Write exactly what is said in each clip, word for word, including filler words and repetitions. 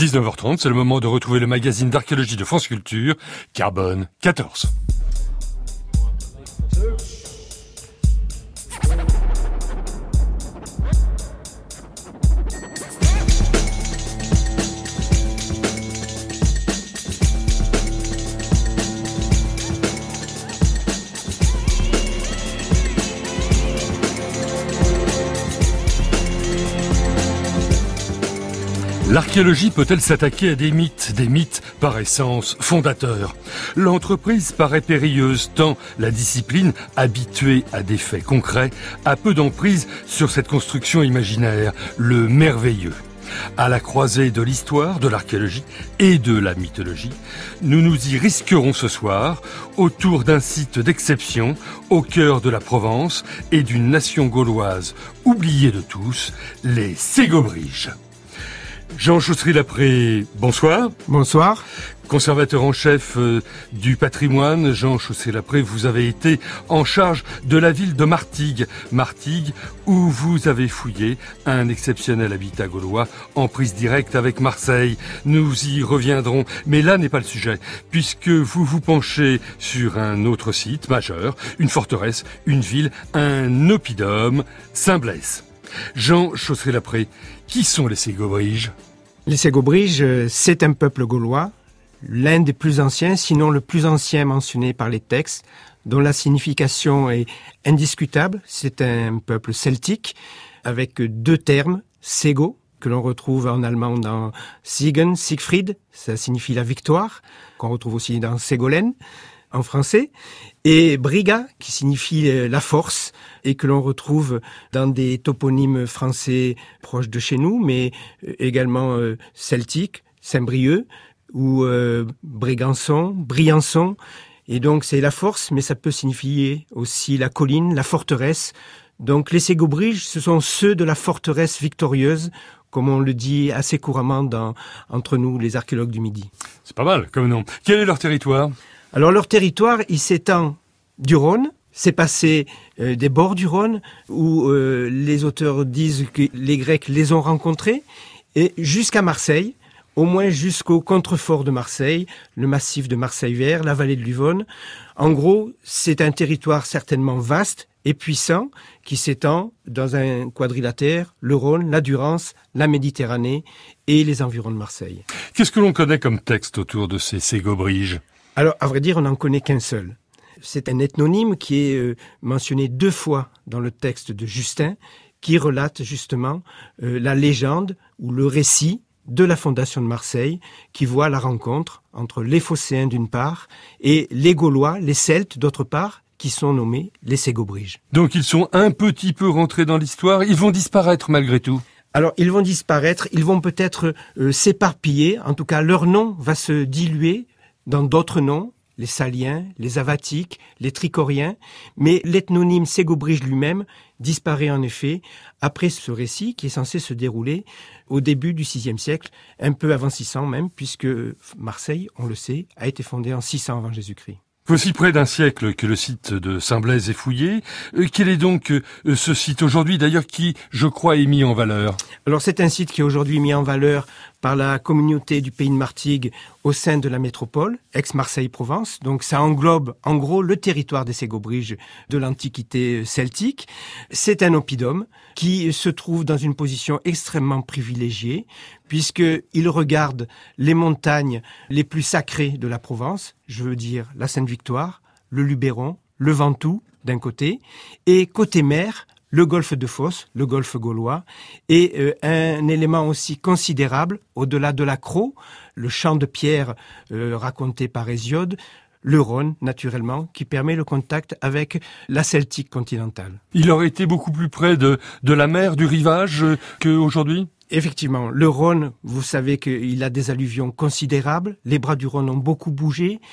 dix-neuf heures trente, c'est le moment de retrouver le magazine d'archéologie de France Culture, Carbone quatorze. L'archéologie peut-elle s'attaquer à des mythes, des mythes par essence fondateurs? L'entreprise paraît périlleuse tant la discipline, habituée à des faits concrets, a peu d'emprise sur cette construction imaginaire, le merveilleux. À la croisée de l'histoire, de l'archéologie et de la mythologie, nous nous y risquerons ce soir autour d'un site d'exception au cœur de la Provence et d'une nation gauloise oubliée de tous, les Ségobriges. Jean Chaussery-Lapré, bonsoir. Bonsoir. Conservateur en chef euh, du patrimoine, Jean Chaussery-Lapré, vous avez été en charge de la ville de Martigues. Martigues, où vous avez fouillé un exceptionnel habitat gaulois en prise directe avec Marseille. Nous y reviendrons, mais là n'est pas le sujet, puisque vous vous penchez sur un autre site majeur, une forteresse, une ville, un oppidum, Saint-Blaise. Jean Chaussery-Lapré, qui sont les Ségobriges? Les Ségobriges, c'est un peuple gaulois, l'un des plus anciens, sinon le plus ancien mentionné par les textes, dont la signification est indiscutable. C'est un peuple celtique, avec deux termes, Ségo, que l'on retrouve en allemand dans Siegen, Siegfried, ça signifie la victoire, qu'on retrouve aussi dans Ségolène, en français, et Briga, qui signifie la force, et que l'on retrouve dans des toponymes français proches de chez nous, mais également euh, celtiques, Saint-Brieuc, ou euh, Brégançon, Briançon. Et donc c'est la force, mais ça peut signifier aussi la colline, la forteresse. Donc les Ségobriges, ce sont ceux de la forteresse victorieuse, comme on le dit assez couramment dans, entre nous, les archéologues du Midi. C'est pas mal comme nom. Quel est leur territoire ? Alors leur territoire, il s'étend du Rhône, c'est passé euh, des bords du Rhône, où euh, les auteurs disent que les Grecs les ont rencontrés, et jusqu'à Marseille, au moins jusqu'au contrefort de Marseille, le massif de Marseille-Vert, la vallée de l'Uvonne. En gros, c'est un territoire certainement vaste et puissant qui s'étend dans un quadrilatère, le Rhône, la Durance, la Méditerranée et les environs de Marseille. Qu'est-ce que l'on connaît comme texte autour de ces Ségobriges ? Alors, à vrai dire, on n'en connaît qu'un seul. C'est un ethnonyme qui est euh, mentionné deux fois dans le texte de Justin, qui relate justement euh, la légende ou le récit de la fondation de Marseille, qui voit la rencontre entre les Phocéens d'une part et les Gaulois, les Celtes d'autre part, qui sont nommés les Ségobriges. Donc ils sont un petit peu rentrés dans l'histoire, ils vont disparaître malgré tout. Alors ils vont disparaître, ils vont peut-être euh, s'éparpiller, en tout cas leur nom va se diluer dans d'autres noms, les Saliens, les Avatiques, les Tricoriens, mais l'ethnonyme Ségobrige lui-même disparaît en effet après ce récit qui est censé se dérouler au début du sixième siècle, un peu avant six cents même, puisque Marseille, on le sait, a été fondée en six cents avant Jésus-Christ. Voici près d'un siècle que le site de Saint-Blaise est fouillé. Euh, quel est donc euh, ce site aujourd'hui, d'ailleurs, qui, je crois, est mis en valeur ? Alors c'est un site qui est aujourd'hui mis en valeur par la communauté du pays de Martigues au sein de la métropole, ex-Marseille-Provence. Donc ça englobe en gros le territoire des Ségobriges de l'Antiquité celtique. C'est un oppidum qui se trouve dans une position extrêmement privilégiée puisqu'il regarde les montagnes les plus sacrées de la Provence, je veux dire la Sainte-Victoire, le Luberon, le Ventoux d'un côté, et côté mer, le golfe de Fos, le golfe gaulois, et euh, un élément aussi considérable, au-delà de la Crau, le champ de pierre euh, raconté par Hésiode, le Rhône, naturellement, qui permet le contact avec la Celtique continentale. Il aurait été beaucoup plus près de, de la mer, du rivage, euh, qu'aujourd'hui ? Effectivement, le Rhône, vous savez qu'il a des alluvions considérables, les bras du Rhône ont beaucoup bougé,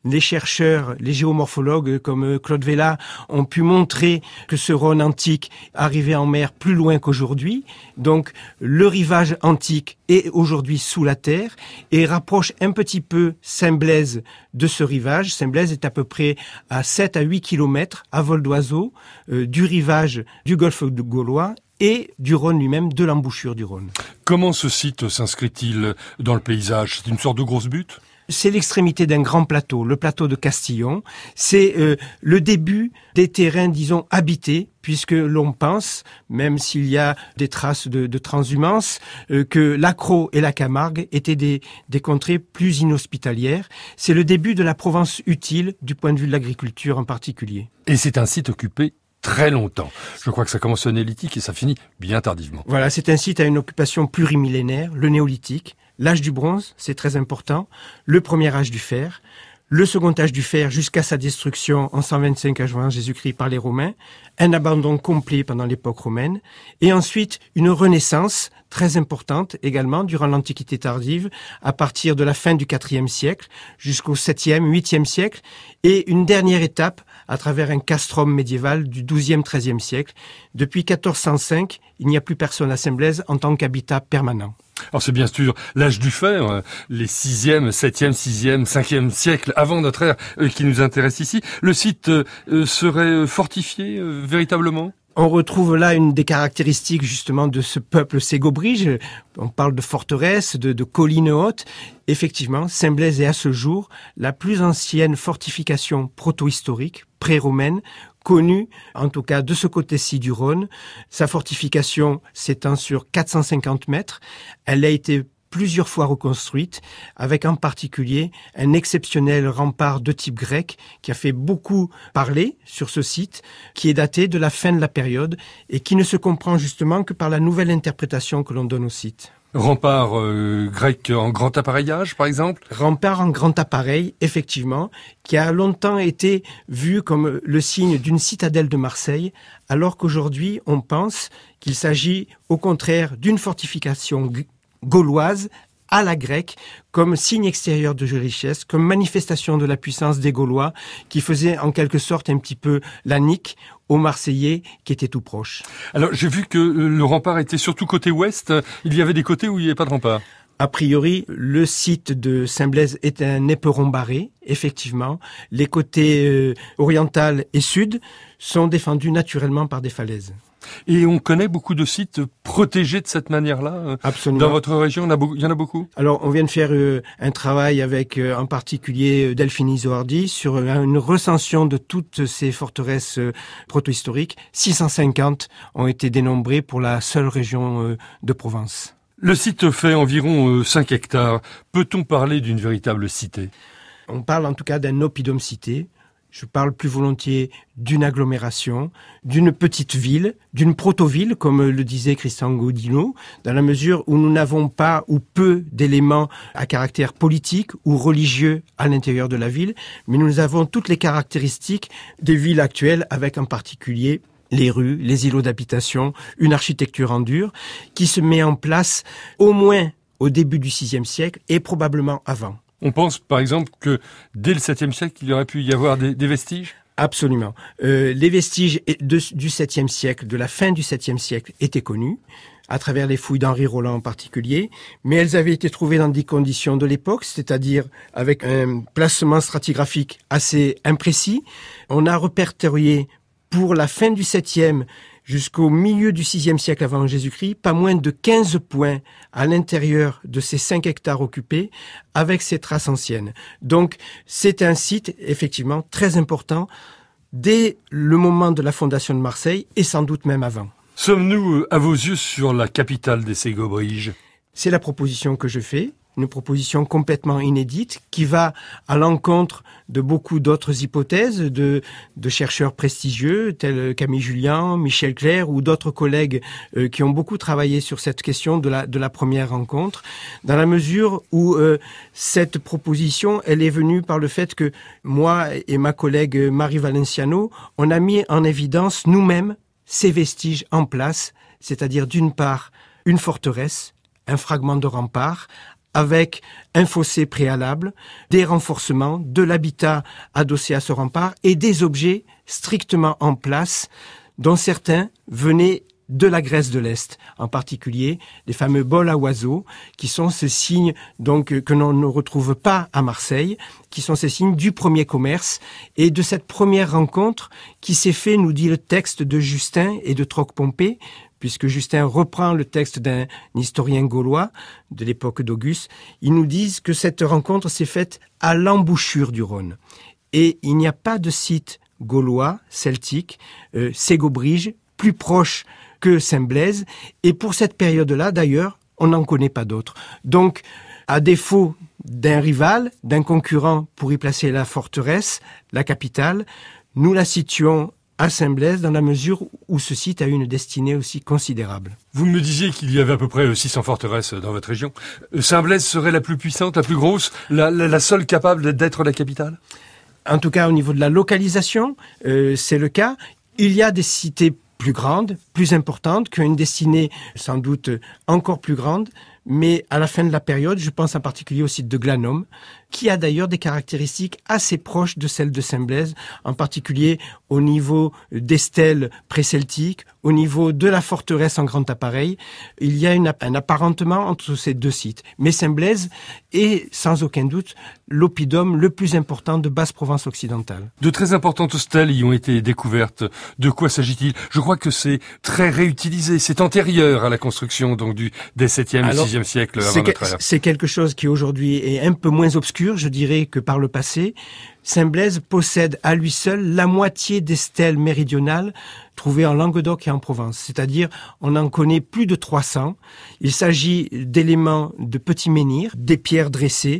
les chercheurs, les géomorphologues comme Claude Vella ont pu montrer que ce Rhône antique arrivait en mer plus loin qu'aujourd'hui. Donc le rivage antique est aujourd'hui sous la terre et rapproche un petit peu Saint-Blaise de ce rivage. Saint-Blaise est à peu près à sept à huit kilomètres à vol d'oiseau euh, du rivage du golfe de Gaulois et du Rhône lui-même, de l'embouchure du Rhône. Comment ce site s'inscrit-il dans le paysage? C'est une sorte de grosse butte? C'est l'extrémité d'un grand plateau, le plateau de Castillon. C'est euh, le début des terrains, disons, habités, puisque l'on pense, même s'il y a des traces de, de transhumance, euh, que l'Accro et la Camargue étaient des, des contrées plus inhospitalières. C'est le début de la Provence utile, du point de vue de l'agriculture en particulier. Et c'est un site occupé très longtemps. Je crois que ça commence au néolithique et ça finit bien tardivement. Voilà, c'est un site à une occupation plurimillénaire, le néolithique, l'âge du bronze, c'est très important, le premier âge du fer, le second âge du fer jusqu'à sa destruction en cent vingt-cinq avant Jésus-Christ par les Romains, un abandon complet pendant l'époque romaine, et ensuite une renaissance très importante également durant l'Antiquité tardive, à partir de la fin du quatrième siècle jusqu'au septième, huitième siècle, et une dernière étape à travers un castrum médiéval du douzième, treizième siècle. Depuis quatorze cent cinq, il n'y a plus personne à Saint-Blaise en tant qu'habitat permanent. Alors c'est bien sûr l'âge du fer, les sixième, septième, sixième, cinquième siècles avant notre ère euh, qui nous intéresse ici. Le site euh, serait fortifié euh, véritablement ? On retrouve là une des caractéristiques justement de ce peuple ségobrige. On parle de forteresse, de, de collines hautes. Effectivement, Saint-Blaise est à ce jour la plus ancienne fortification proto-historique, pré-romaine, connue, en tout cas de ce côté-ci du Rhône. Sa fortification s'étend sur quatre cent cinquante mètres. Elle a été plusieurs fois reconstruite, avec en particulier un exceptionnel rempart de type grec qui a fait beaucoup parler sur ce site, qui est daté de la fin de la période et qui ne se comprend justement que par la nouvelle interprétation que l'on donne au site. Rempart euh, grec en grand appareillage, par exemple ? Rempart en grand appareil, effectivement, qui a longtemps été vu comme le signe d'une citadelle de Marseille, alors qu'aujourd'hui, on pense qu'il s'agit au contraire d'une fortification gauloise à la grecque, comme signe extérieur de richesse, comme manifestation de la puissance des Gaulois, qui faisait en quelque sorte un petit peu la nique aux Marseillais qui étaient tout proches. Alors j'ai vu que le rempart était surtout côté ouest. Il y avait des côtés où il n'y avait pas de rempart. A priori, le site de Saint-Blaise est un éperon barré, effectivement. Les côtés euh, oriental et sud sont défendus naturellement par des falaises. Et on connaît beaucoup de sites protégés de cette manière-là. Absolument. Dans votre région, il y en a beaucoup, il y en a beaucoup. Alors, on vient de faire euh, un travail avec, euh, en particulier, Delphine Isoardi sur euh, une recension de toutes ces forteresses euh, proto-historiques. six cent cinquante ont été dénombrées pour la seule région euh, de Provence. Le site fait environ euh, cinq hectares. Peut-on parler d'une véritable cité ? On parle en tout cas d'un oppidum-cité. Je parle plus volontiers d'une agglomération, d'une petite ville, d'une proto-ville, comme le disait Christian Godino, dans la mesure où nous n'avons pas ou peu d'éléments à caractère politique ou religieux à l'intérieur de la ville, mais nous avons toutes les caractéristiques des villes actuelles, avec en particulier les rues, les îlots d'habitation, une architecture en dur, qui se met en place au moins au début du sixième siècle et probablement avant. On pense par exemple que dès le septième siècle, il y aurait pu y avoir des, des vestiges ? Absolument. Euh, les vestiges de, du septième siècle, de la fin du septième siècle, étaient connus, à travers les fouilles d'Henri Roland en particulier, mais elles avaient été trouvées dans des conditions de l'époque, c'est-à-dire avec un placement stratigraphique assez imprécis. On a répertorié pour la fin du septième jusqu'au milieu du sixième siècle avant Jésus-Christ, pas moins de quinze points à l'intérieur de ces cinq hectares occupés avec ces traces anciennes. Donc, c'est un site, effectivement, très important dès le moment de la fondation de Marseille et sans doute même avant. Sommes-nous, à vos yeux, sur la capitale des Ségobriges ? C'est la proposition que je fais. Une proposition complètement inédite qui va à l'encontre de beaucoup d'autres hypothèses de, de chercheurs prestigieux tels Camille Julien, Michel Clerc ou d'autres collègues euh, qui ont beaucoup travaillé sur cette question de la, de la première rencontre, dans la mesure où euh, cette proposition, elle est venue par le fait que moi et ma collègue Marie Valenciano, on a mis en évidence nous-mêmes ces vestiges en place, c'est-à-dire d'une part une forteresse, un fragment de rempart, avec un fossé préalable, des renforcements, de l'habitat adossé à ce rempart et des objets strictement en place, dont certains venaient de la Grèce de l'Est, en particulier les fameux bols à oiseaux, qui sont ces signes donc que l'on ne retrouve pas à Marseille, qui sont ces signes du premier commerce et de cette première rencontre qui s'est fait, nous dit le texte de Justin et de Troc-Pompée, puisque Justin reprend le texte d'un historien gaulois de l'époque d'Auguste. Ils nous disent que cette rencontre s'est faite à l'embouchure du Rhône. Et il n'y a pas de site gaulois, celtique, euh, Ségobrige, plus proche que Saint-Blaise. Et pour cette période-là, d'ailleurs, on n'en connaît pas d'autres. Donc, à défaut d'un rival, d'un concurrent pour y placer la forteresse, la capitale, nous la situons à Saint-Blaise dans la mesure où ce site a une destinée aussi considérable. Vous me disiez qu'il y avait à peu près six cents forteresses dans votre région. Saint-Blaise serait la plus puissante, la plus grosse, la, la, la seule capable d'être la capitale ? En tout cas, au niveau de la localisation, euh, c'est le cas. Il y a des cités plus grande, plus importante, qui a une destinée sans doute encore plus grande, mais à la fin de la période, je pense en particulier au site de Glanum, qui a d'ailleurs des caractéristiques assez proches de celles de Saint-Blaise, en particulier au niveau des stèles pré-celtiques, au niveau de la forteresse en grand appareil. Il y a une, un apparentement entre ces deux sites. Mais Saint-Blaise est sans aucun doute l'oppidum le plus important de Basse-Provence occidentale. De très importantes stèles y ont été découvertes. De quoi s'agit-il ? Je crois que c'est très réutilisé. C'est antérieur à la construction donc du des septième et sixième siècles avant notre ère. C'est quelque chose qui aujourd'hui est un peu moins obscur, je dirais, que par le passé. Saint-Blaise possède à lui seul la moitié des stèles méridionales trouvées en Languedoc et en Provence. C'est-à-dire, on en connaît plus de trois cents. Il s'agit d'éléments de petits menhirs, des pierres dressées.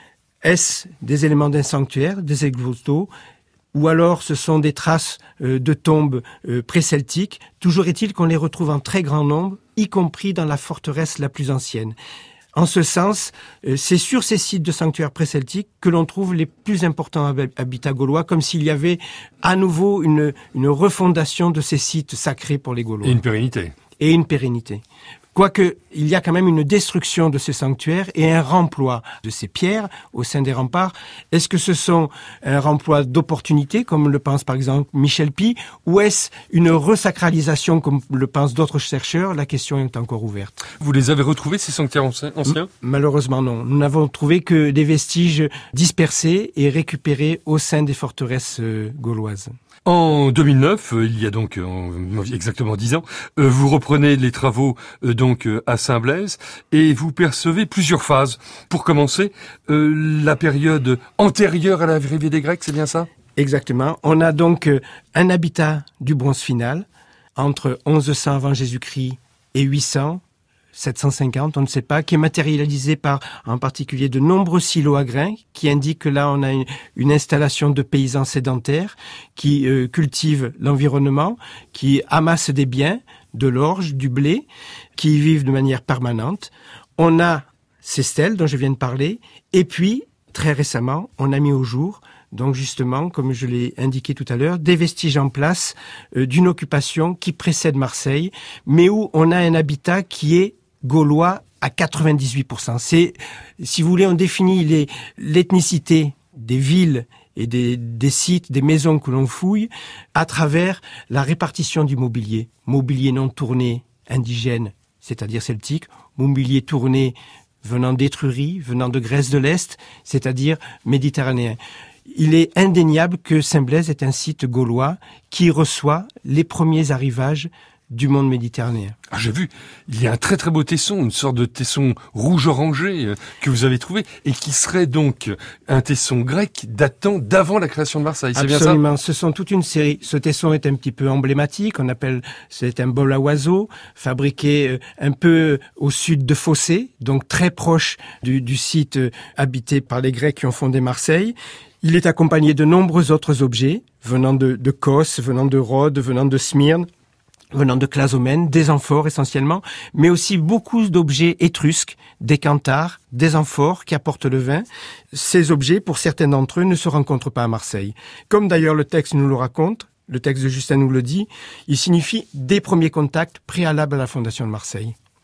Est-ce des éléments d'un sanctuaire, des exvotos, ou alors ce sont des traces euh, de tombes euh, pré-celtiques. Toujours est-il qu'on les retrouve en très grand nombre, y compris dans la forteresse la plus ancienne. En ce sens, euh, c'est sur ces sites de sanctuaires pré-celtiques que l'on trouve les plus importants hab- habitats gaulois, comme s'il y avait à nouveau une, une refondation de ces sites sacrés pour les Gaulois. Et une pérennité. Et une pérennité. Quoique, il y a quand même une destruction de ces sanctuaires et un remploi de ces pierres au sein des remparts. Est-ce que ce sont un remploi d'opportunité, comme le pense par exemple Michel Py, ou est-ce une resacralisation, comme le pensent d'autres chercheurs ? La question est encore ouverte. Vous les avez retrouvés, ces sanctuaires anciens ? M- Malheureusement non. Nous n'avons trouvé que des vestiges dispersés et récupérés au sein des forteresses euh, gauloises. En deux mille neuf, il y a donc euh, exactement dix ans, euh, vous reprenez les travaux euh, donc euh, à Saint-Blaise et vous percevez plusieurs phases. Pour commencer, euh, la période antérieure à l'arrivée des Grecs, c'est bien ça ? Exactement. On a donc euh, un habitat du bronze final entre onze cents avant Jésus-Christ et huit cents. sept cent cinquante, on ne sait pas, qui est matérialisé par en particulier de nombreux silos à grains, qui indiquent que là on a une, une installation de paysans sédentaires qui euh, cultivent l'environnement, qui amassent des biens, de l'orge, du blé, qui y vivent de manière permanente. On a ces stèles dont je viens de parler, et puis très récemment, on a mis au jour, donc justement, comme je l'ai indiqué tout à l'heure, des vestiges en place euh, d'une occupation qui précède Marseille, mais où on a un habitat qui est gaulois à quatre-vingt-dix-huit pour cent. C'est, si vous voulez, on définit les, l'ethnicité des villes et des, des sites, des maisons que l'on fouille à travers la répartition du mobilier. Mobilier non tourné indigène, c'est-à-dire celtique, mobilier tourné venant d'Étrurie, venant de Grèce de l'Est, c'est-à-dire méditerranéen. Il est indéniable que Saint-Blaise est un site gaulois qui reçoit les premiers arrivages du monde méditerranéen. Ah, j'ai vu, il y a un très très beau tesson, une sorte de tesson rouge-orangé euh, que vous avez trouvé et qui serait donc un tesson grec datant d'avant la création de Marseille. C'est bien ça ? Absolument, ce sont toute une série. Ce tesson est un petit peu emblématique, on appelle, c'est un bol à oiseaux, fabriqué euh, un peu au sud de Fossé, donc très proche du, du site euh, habité par les Grecs qui ont fondé Marseille. Il est accompagné de nombreux autres objets, venant de, de Kos, venant de Rhodes, venant de Smyrne, venant de Clazomène, des amphores essentiellement, mais aussi beaucoup d'objets étrusques, des canthares, des amphores qui apportent le vin. Ces objets, pour certains d'entre eux, ne se rencontrent pas à Marseille. Comme d'ailleurs le texte nous le raconte, le texte de Justin nous le dit, il signifie des premiers contacts préalables à la fondation de Marseille.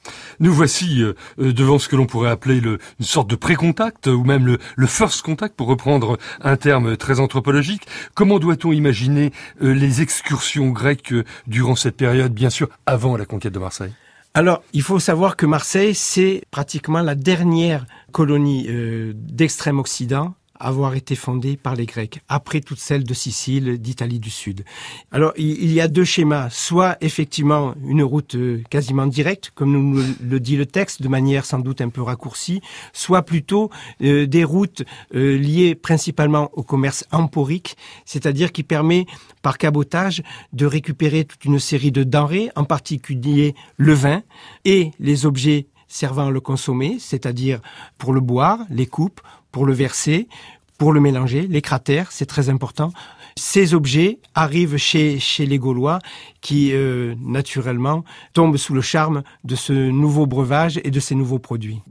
Nous voici euh, devant ce que l'on pourrait appeler le, une sorte de pré-contact, ou même le, le first contact, pour reprendre un terme très anthropologique. Comment doit-on imaginer euh, les excursions grecques euh, durant cette période, bien sûr, avant la conquête de Marseille ? Alors, il faut savoir que Marseille, c'est pratiquement la dernière colonie euh, d'extrême Occident à avoir été fondée par les Grecs, après toutes celles de Sicile, d'Italie du Sud. Alors, il y a deux schémas. Soit, effectivement, une route euh, quasiment directe, comme nous le dit le texte, de manière sans doute un peu raccourcie, soit plutôt euh, des routes euh, liées principalement au commerce emporique, c'est-à-dire qui permet, par cabotage, de récupérer toute une série de denrées, en particulier le vin et les objets servant à le consommer, c'est-à-dire pour le boire, les coupes, pour le verser, pour le mélanger, les cratères, c'est très important. Ces objets arrivent chez, chez les Gaulois qui, euh, naturellement, tombent sous le charme de ce nouveau breuvage et de ces nouveaux produits.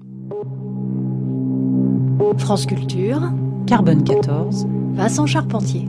France Culture, Carbone quatorze, Vincent Charpentier.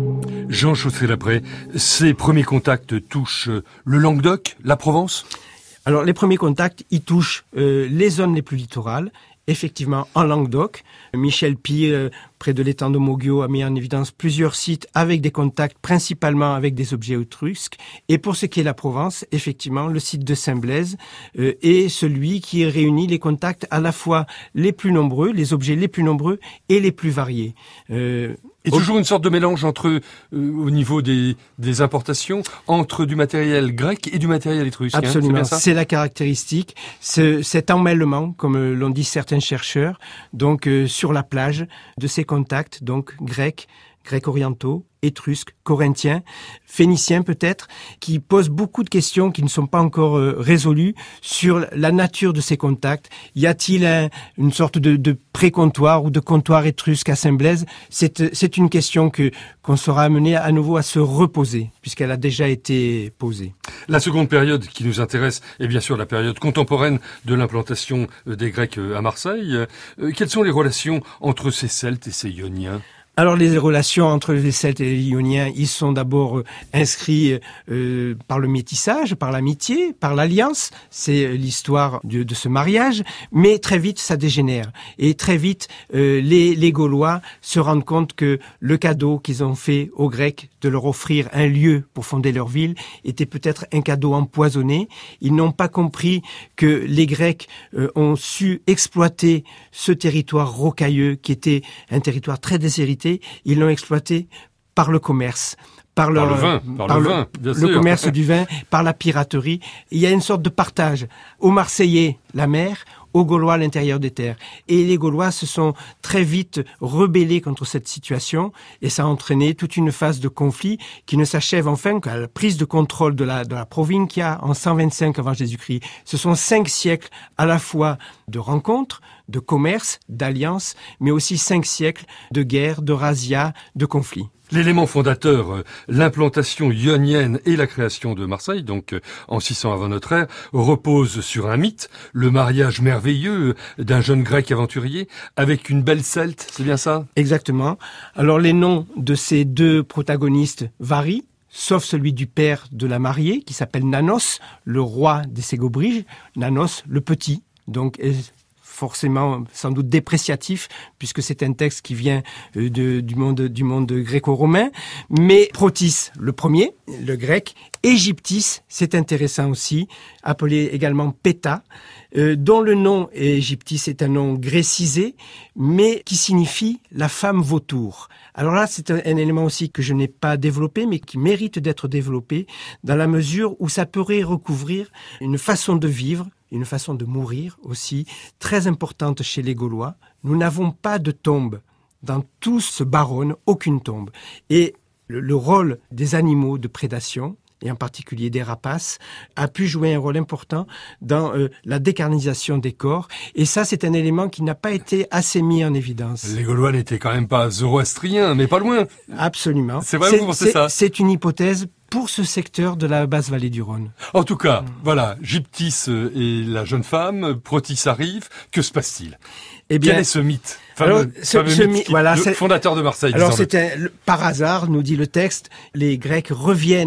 Jean Chaussé-Lapré, ces premiers contacts touchent le Languedoc, la Provence ? Alors, les premiers contacts, ils touchent euh, les zones les plus littorales. Effectivement, en Languedoc, Michel Py, euh, près de l'étang de Moggio, a mis en évidence plusieurs sites avec des contacts, principalement avec des objets étrusques. Et pour ce qui est la Provence, effectivement, le site de Saint-Blaise euh, est celui qui réunit les contacts à la fois les plus nombreux, les objets les plus nombreux et les plus variés. Euh, Et toujours une sorte de mélange entre, euh, au niveau des, des importations, entre du matériel grec et du matériel étrusque. Absolument, hein, c'est, c'est la caractéristique, ce, cet emmêlement, comme l'ont dit certains chercheurs, donc euh, sur la plage, de ces contacts, donc grecs, grecs orientaux, étrusques, corinthiens, phéniciens peut-être, qui posent beaucoup de questions qui ne sont pas encore euh, résolues sur la nature de ces contacts. Y a-t-il un, une sorte de, de pré-comptoir ou de comptoir étrusque à Saint-Blaise ? C'est, c'est une question que, qu'on sera amené à nouveau à se reposer, puisqu'elle a déjà été posée. La seconde période qui nous intéresse est bien sûr la période contemporaine de l'implantation des Grecs à Marseille. Euh, quelles sont les relations entre ces Celtes et ces Ioniens ? Alors les relations entre les Celtes et les Ioniens, ils sont d'abord euh, inscrits euh, par le métissage, par l'amitié, par l'alliance. C'est euh, l'histoire de, de ce mariage, mais très vite ça dégénère. Et très vite, euh, les, les Gaulois se rendent compte que le cadeau qu'ils ont fait aux Grecs de leur offrir un lieu pour fonder leur ville était peut-être un cadeau empoisonné. Ils n'ont pas compris que les Grecs euh, ont su exploiter ce territoire rocailleux qui était un territoire très déshérité. Ils l'ont exploité par le commerce, par, leur, par le vin, par par le, le, vin, bien le sûr. commerce du vin, par la piraterie. Il y a une sorte de partage. Aux Marseillais, la mer, aux Gaulois, l'intérieur des terres. Et les Gaulois se sont très vite rebellés contre cette situation et ça a entraîné toute une phase de conflit qui ne s'achève enfin qu'à la prise de contrôle de la, de la Provincia en cent vingt-cinq avant Jésus-Christ. Ce sont cinq siècles à la fois de rencontres, de commerce, d'alliances, mais aussi cinq siècles de guerre, de razzia, de conflits. L'élément fondateur, l'implantation ionienne et la création de Marseille, donc en six cents avant notre ère, repose sur un mythe, le mariage merveilleux d'un jeune grec aventurier avec une belle celte, c'est bien ça ? Exactement. Alors les noms de ces deux protagonistes varient, sauf celui du père de la mariée, qui s'appelle Nanos, le roi des Ségobriges, Nanos le petit, donc forcément sans doute dépréciatif, puisque c'est un texte qui vient de, du monde, du monde gréco-romain. Mais Protis, le premier, le grec, Égyptis, c'est intéressant aussi, appelé également Péta, euh, dont le nom Égyptis est un nom grécisé, mais qui signifie la femme vautour. Alors là, c'est un, un élément aussi que je n'ai pas développé, mais qui mérite d'être développé, dans la mesure où ça pourrait recouvrir une façon de vivre, une façon de mourir aussi, très importante chez les Gaulois. Nous n'avons pas de tombe. Dans tout ce Baronne, aucune tombe. Et le, le rôle des animaux de prédation, et en particulier des rapaces, a pu jouer un rôle important dans euh, la décarnisation des corps. Et ça, c'est un élément qui n'a pas été assez mis en évidence. Les Gaulois n'étaient quand même pas zoroastriens, mais pas loin. Absolument. C'est vrai, vous pensez ça ? C'est une hypothèse pour ce secteur de la basse vallée du Rhône. En tout cas, mmh. voilà, Gyptis et la jeune femme, Protis arrive, que se passe-t-il ? Eh bien, quel est ce mythe ? Fameux, alors, ce, fameux ce mythe, mi- voilà, le c'est, fondateur de Marseille. Alors, c'est un, par hasard, nous dit le texte, les Grecs reviennent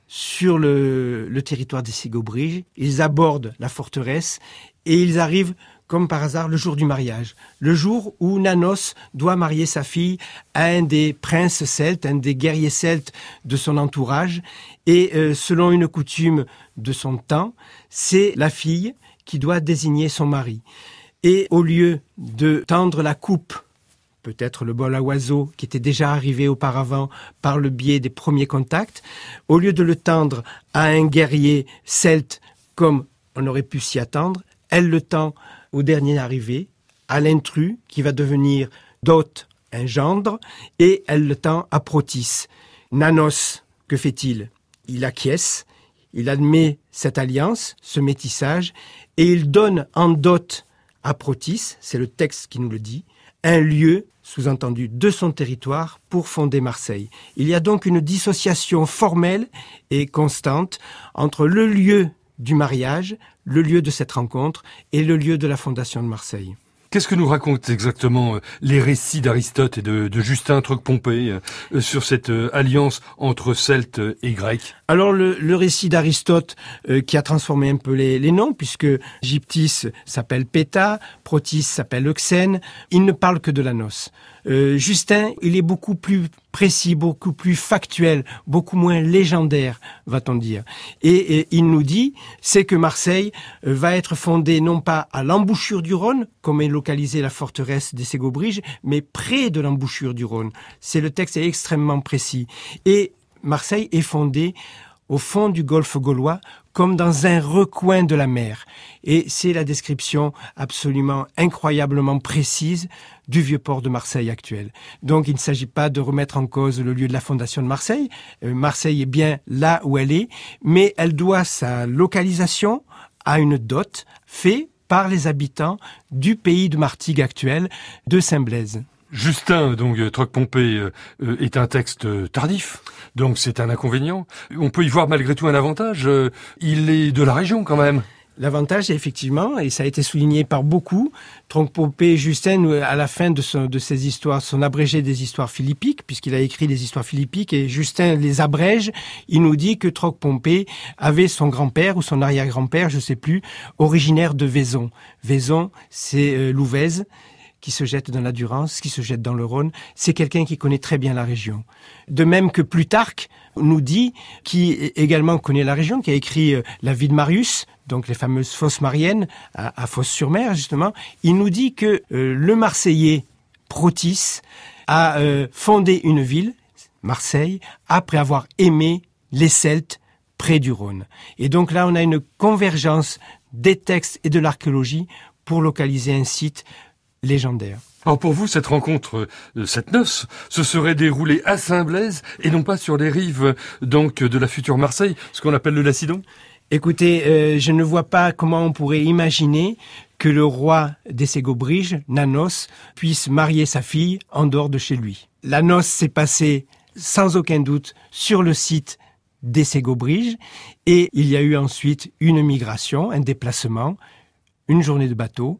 sur le, le territoire des Ségobriges, ils abordent la forteresse et ils arrivent comme par hasard le jour du mariage, le jour où Nanos doit marier sa fille à un des princes celtes, un des guerriers celtes de son entourage. Et euh, selon une coutume de son temps, c'est la fille qui doit désigner son mari. Et au lieu de tendre la coupe, peut-être le bol à oiseaux qui était déjà arrivé auparavant par le biais des premiers contacts, au lieu de le tendre à un guerrier celte comme on aurait pu s'y attendre, elle le tend au dernier arrivé, à l'intrus qui va devenir Dot, un gendre, et elle le tend à Protis. Nanos, que fait-il ? Il acquiesce, il admet cette alliance, ce métissage, et il donne en dot à Protis, c'est le texte qui nous le dit, un lieu, sous-entendu, de son territoire pour fonder Marseille. Il y a donc une dissociation formelle et constante entre le lieu du mariage, le lieu de cette rencontre et le lieu de la fondation de Marseille. Qu'est-ce que nous racontent exactement les récits d'Aristote et de, de Justin Troc-Pompée euh, sur cette euh, alliance entre Celtes et Grecs ? Alors le, le récit d'Aristote euh, qui a transformé un peu les, les noms, puisque Gyptis s'appelle Péta, Protis s'appelle Euxène, il ne parle que de la noce. Euh, Justin, il est beaucoup plus précis, beaucoup plus factuel, beaucoup moins légendaire, va-t-on dire. Et, et il nous dit, c'est que Marseille euh, va être fondée non pas à l'embouchure du Rhône, comme est localisée la forteresse des Ségobriges, mais près de l'embouchure du Rhône. C'est le texte est extrêmement précis. Et Marseille est fondée au fond du golfe gaulois, comme dans un recoin de la mer. Et c'est la description absolument incroyablement précise du vieux port de Marseille actuel. Donc il ne s'agit pas de remettre en cause le lieu de la fondation de Marseille. Euh, Marseille est bien là où elle est, mais elle doit sa localisation à une dot faite par les habitants du pays de Martigues actuel, de Saint-Blaise. Justin, donc Troc-Pompée, euh, est un texte tardif, donc c'est un inconvénient. On peut y voir malgré tout un avantage, euh, il est de la région quand même. L'avantage, effectivement, et ça a été souligné par beaucoup, Troc-Pompée et Justin, à la fin de, son, de ses histoires, sont abrégés des histoires philippiques, puisqu'il a écrit des histoires philippiques, et Justin les abrège. Il nous dit que Troc-Pompée avait son grand-père ou son arrière-grand-père, je ne sais plus, originaire de Vaison. Vaison, c'est euh, l'Ouvèze, qui se jette dans la Durance, qui se jette dans le Rhône, c'est quelqu'un qui connaît très bien la région. De même que Plutarque nous dit, qui également connaît la région, qui a écrit euh, La vie de Marius, donc les fameuses fosses mariennes, à, à Fos-sur-Mer justement, il nous dit que euh, le Marseillais Protis a euh, fondé une ville, Marseille, après avoir aimé les Celtes près du Rhône. Et donc là, on a une convergence des textes et de l'archéologie pour localiser un site légendaire. Alors pour vous, cette rencontre, cette noce, se serait déroulée à Saint-Blaise et non pas sur les rives donc de la future Marseille, ce qu'on appelle le Lacidon ? Écoutez, euh, je ne vois pas comment on pourrait imaginer que le roi des Ségobriges, Nanos, puisse marier sa fille en dehors de chez lui. La noce s'est passée sans aucun doute sur le site des Ségobriges et il y a eu ensuite une migration, un déplacement, une journée de bateau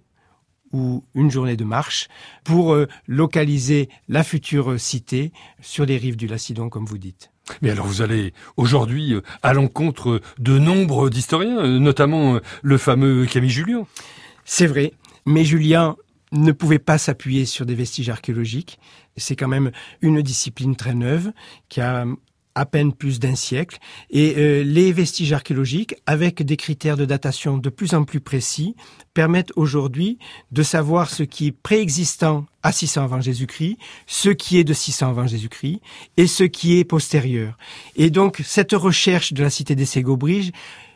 ou une journée de marche pour euh, localiser la future cité sur les rives du Lacidon, comme vous dites. Mais alors vous allez aujourd'hui à l'encontre de nombre d'historiens, notamment le fameux Camille Julien. C'est vrai, mais Julien ne pouvait pas s'appuyer sur des vestiges archéologiques. C'est quand même une discipline très neuve qui a à peine plus d'un siècle. Et euh, les vestiges archéologiques, avec des critères de datation de plus en plus précis, permettent aujourd'hui de savoir ce qui est préexistant à six cents avant Jésus-Christ, ce qui est de six cents avant Jésus-Christ, et ce qui est postérieur. Et donc, cette recherche de la cité des Ségobriges,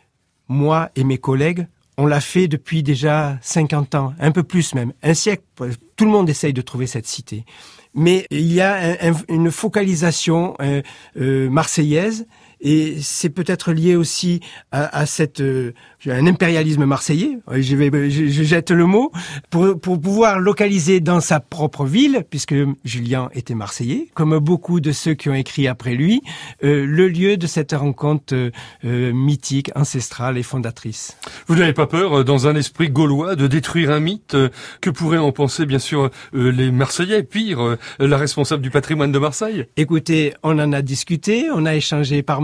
moi et mes collègues, on l'a fait depuis déjà cinquante ans, un peu plus même, un siècle. Tout le monde essaye de trouver cette cité. Mais il y a un, un, une focalisation euh, euh, marseillaise, et c'est peut-être lié aussi à, à cette euh, un impérialisme marseillais. Je, vais, je, je jette le mot pour, pour pouvoir localiser dans sa propre ville, puisque Julien était marseillais, comme beaucoup de ceux qui ont écrit après lui, euh, le lieu de cette rencontre euh, euh, mythique, ancestrale et fondatrice. Vous n'avez pas peur, dans un esprit gaulois, de détruire un mythe? Que pourraient en penser, bien sûr, euh, les Marseillais, pire, euh, la responsable du patrimoine de Marseille? Écoutez, on en a discuté, on a échangé par mail.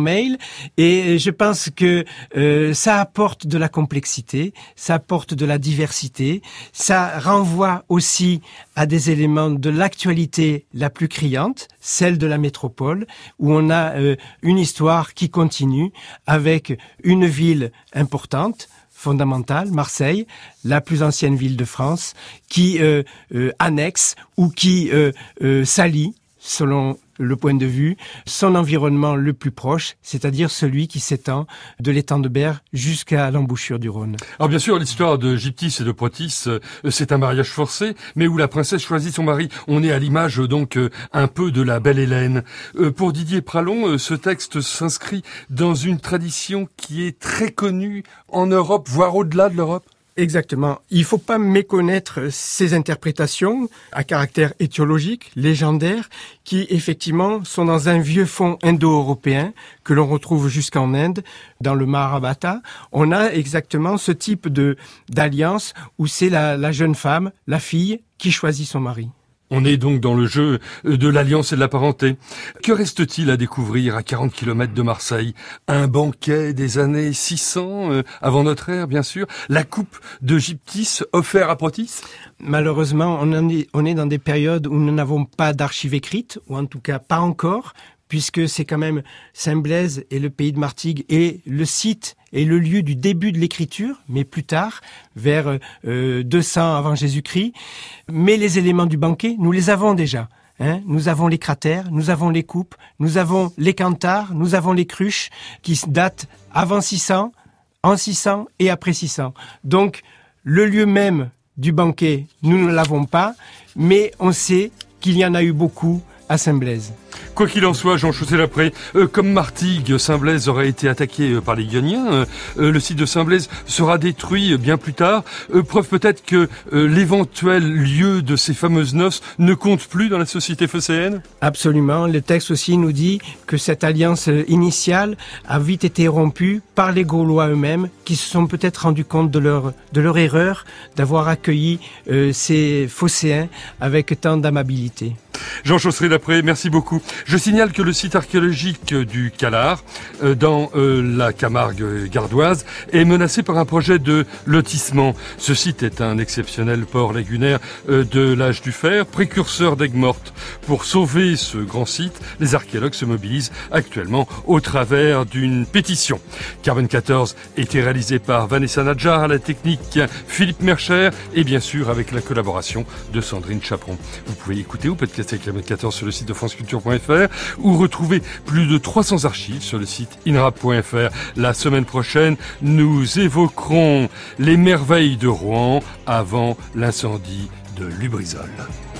mail, et je pense que euh, ça apporte de la complexité, ça apporte de la diversité, ça renvoie aussi à des éléments de l'actualité la plus criante, celle de la métropole, où on a euh, une histoire qui continue avec une ville importante, fondamentale, Marseille, la plus ancienne ville de France, qui euh, euh, annexe ou qui euh, euh, s'allie, selon le point de vue, son environnement le plus proche, c'est-à-dire celui qui s'étend de l'étang de Berre jusqu'à l'embouchure du Rhône. Alors bien sûr, l'histoire de Gyptis et de Protis, euh, c'est un mariage forcé, mais où la princesse choisit son mari. On est à l'image euh, donc euh, un peu de la belle Hélène. Euh, pour Didier Pralon, euh, ce texte s'inscrit dans une tradition qui est très connue en Europe, voire au-delà de l'Europe. Exactement. Il ne faut pas méconnaître ces interprétations à caractère étiologique, légendaire, qui effectivement sont dans un vieux fond indo-européen que l'on retrouve jusqu'en Inde, dans le Mahabharata. On a exactement ce type de d'alliance où c'est la, la jeune femme, la fille, qui choisit son mari. On est donc dans le jeu de l'alliance et de la parenté. Que reste-t-il à découvrir à quarante kilomètres de Marseille? Un banquet des années six cents, euh, avant notre ère, bien sûr. La coupe de Gyptis offerte à Protis? Malheureusement, on, en est, on est dans des périodes où nous n'avons pas d'archives écrites, ou en tout cas pas encore, puisque c'est quand même Saint-Blaise et le pays de Martigues et le site et le lieu du début de l'écriture, mais plus tard, vers euh, deux cents avant Jésus-Christ. Mais les éléments du banquet, nous les avons déjà. Hein, nous avons les cratères, nous avons les coupes, nous avons les canthares, nous avons les cruches qui datent avant six cents, en six cents et après six cents. Donc, le lieu même du banquet, nous ne l'avons pas, mais on sait qu'il y en a eu beaucoup à Saint-Blaise. Quoi qu'il en soit, Jean Chaussé-Lapré, euh, comme Martigues, Saint-Blaise aurait été attaqué euh, par les Ioniens, euh, euh, le site de Saint-Blaise sera détruit euh, bien plus tard. Euh, preuve peut-être que euh, l'éventuel lieu de ces fameuses noces ne compte plus dans la société phocéenne? Absolument. Le texte aussi nous dit que cette alliance initiale a vite été rompue par les Gaulois eux-mêmes, qui se sont peut-être rendus compte de leur, de leur erreur d'avoir accueilli euh, ces phocéens avec tant d'amabilité. Jean Chaussé-Lapré, merci beaucoup. Je signale que le site archéologique du Calard, euh, dans euh, la Camargue gardoise, est menacé par un projet de lotissement. Ce site est un exceptionnel port lagunaire euh, de l'âge du fer, précurseur d'Aigues-Mortes. Pour sauver ce grand site, les archéologues se mobilisent actuellement au travers d'une pétition. Carbone quatorze était réalisé par Vanessa Nadjar, à la technique Philippe Mercher et bien sûr avec la collaboration de Sandrine Chaperon. Vous pouvez écouter ou podcaster Carbone quatorze sur le site de franceculture point f r ou retrouver plus de trois cents archives sur le site inrap point f r. La semaine prochaine, nous évoquerons les merveilles de Rouen avant l'incendie de Lubrizol.